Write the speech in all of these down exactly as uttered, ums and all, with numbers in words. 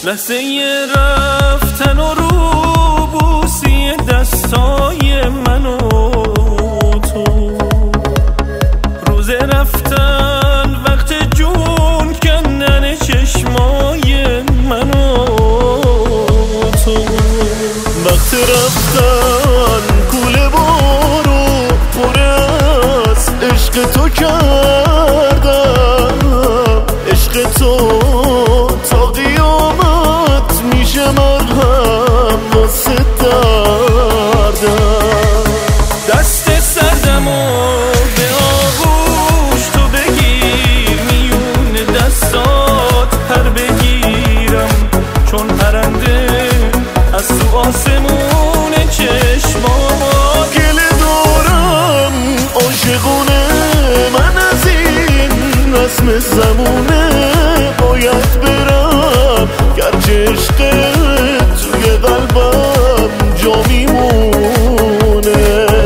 لحظه رفتن و روبوسی دستای من و تو، روز رفتن وقت جون کندن چشمای من و تو، وقت رفتن کوله بارو پر از عشق تو کردم، عشق تو تا قیامت میشه مرهم واسه دردم. دست سردم و به آغوش تو بگیر، میون دستات پر بگیرم چون پرنده از تو آسمون چشمات. گله دارم عاشقونه من از این رسم زمونه، باید برم گرچه عشقت توی قلبم جا میمونه.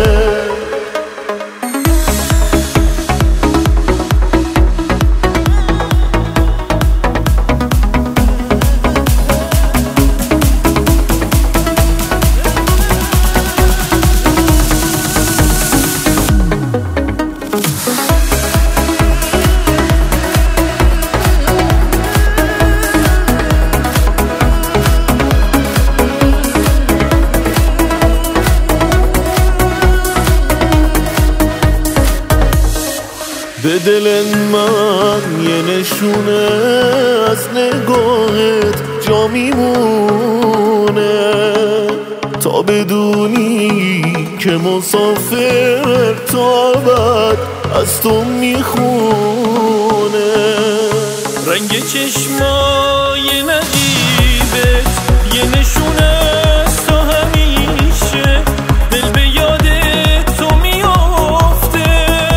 به دل من یه نشونه از نگاهت جا میمونه، تا بدونی که مسافر تا ابد از تو میخونه. رنگ چشمای نقیبت یه نشونه است تا همیشه دل به یاد تو میافته،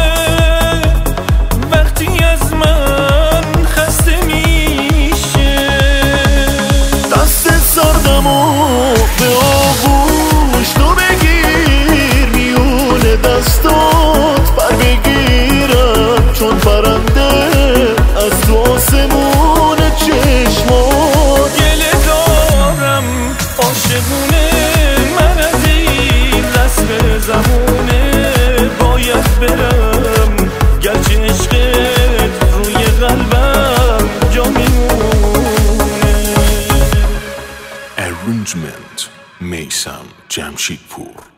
وقتی از من خسته میشه. دست سردم و به آغوش تو بگیر، میون دستات پر بگیرم چون پرنده از تو آسمون چشمات. گله دارم عاشقونه من از این رسم زمونه، باید برم گرچه عشقت روی قلبم جا میمونه. Arrangement میثم جمشیدپور.